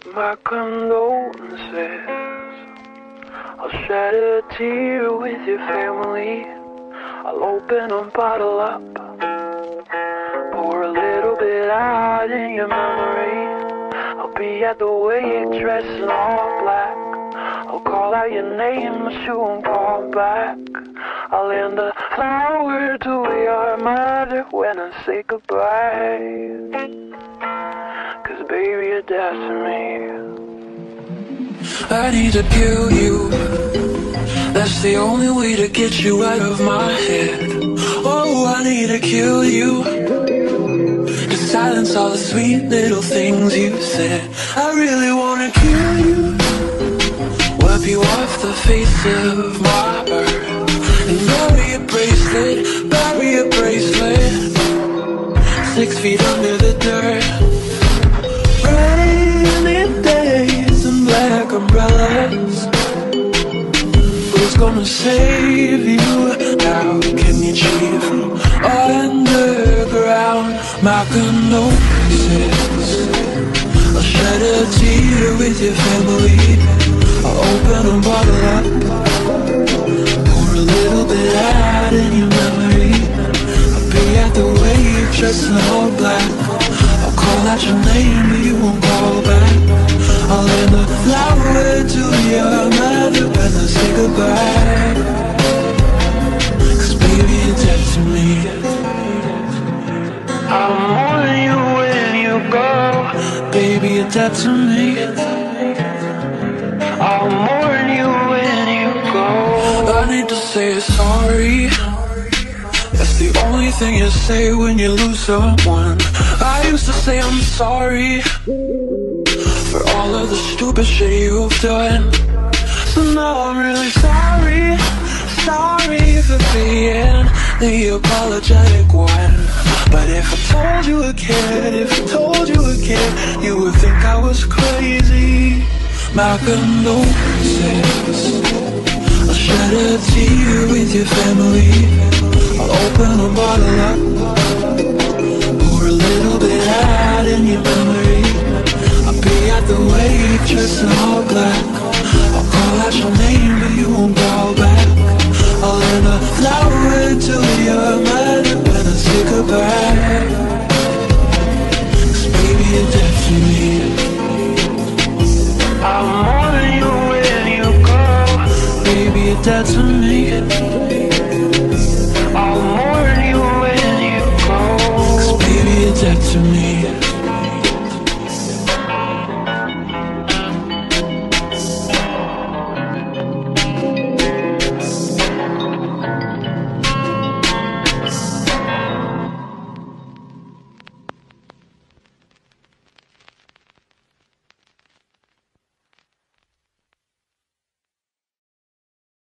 My condolences. I'll shed a tear with your family. I'll open a bottle up, pour a little bit out in your memory. I'll be at the wake dressed in all black. I'll call out your name, but you won't call back. I'll lend a flower to your mother when I say goodbye. 'Cause baby, you're dead to me. I need to kill you. That's the only way to get you out of my head. Oh, I need to kill you, to silence all the sweet little things you said. I really wanna kill you, wipe you off the face of my earth, and bury a bracelet, bury a bracelet 6 feet under the dirt. Rainy days and black umbrellas. Who's gonna save you? How can you cheat from underground? My condolences. I'll shed a tear with your family. I'll open a bottle up, pour a little bit out in your memory. I'll be at the wake dressed in all black. I'll call out your name but you won't call back. I'll lend a flower to your mother when I say goodbye. 'Cause baby, you're dead to me. I'll mourn you when you go. Baby, you're dead to me. I'll mourn you when you go. I need to say sorry. That's the only thing you say when you lose someone. I used to say I'm sorry for all of the stupid shit you've done. So now I'm really sorry, sorry for being the apologetic one. But if I told you again, if I told you again, you would think I was crazy. My condolences. I'll shed a tear with your family. I'll open a bottle up, pour a little bit out in your memory. I'll be at the wake dressed in all black. I'll call out your name but you won't call back. I'll lend a flower to your mother when I say goodbye. 'Cause baby, you're dead to me. I'll mourn you when you go. Baby, you're dead to me. I'll mourn you when you go. 'Cause baby, you're dead to me.